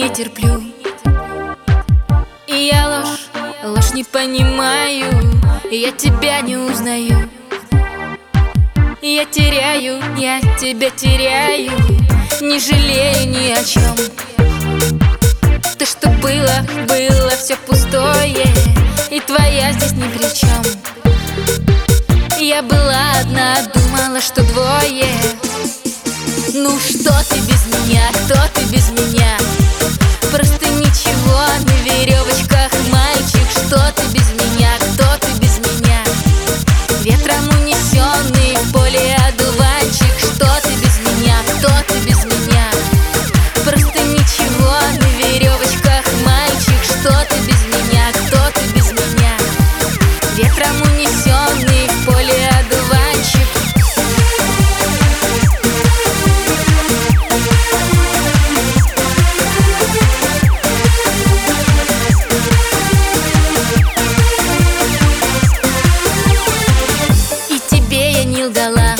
не терплю. И я ложь не понимаю, и я тебя не узнаю. Я тебя теряю, не жалею ни о чем. То, что было все пустое, и твоя здесь ни при чем. Я была одна, думала, что двое. Ну что ты без меня, кто ты без меня? Просто ничего, на веревочках мальчик. Что ты без меня, кто ты без меня? Ветром унесенный в поле одуванчик. Что ты без меня, кто ты без меня? Просто ничего, на веревочках мальчик. Что ты без меня, кто ты без меня? Ветром унесенный в поле одуванчик. Дала.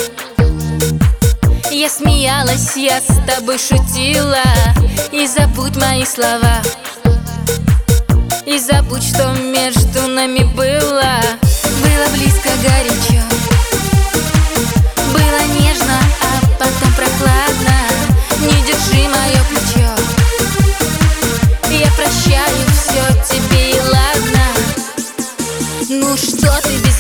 Я смеялась, я с тобой шутила. И забудь мои слова, и забудь, что между нами было. Было близко, горячо, было нежно, а потом прохладно. Не держи мое плечо, я прощаю все тебе и ладно. Ну что ты без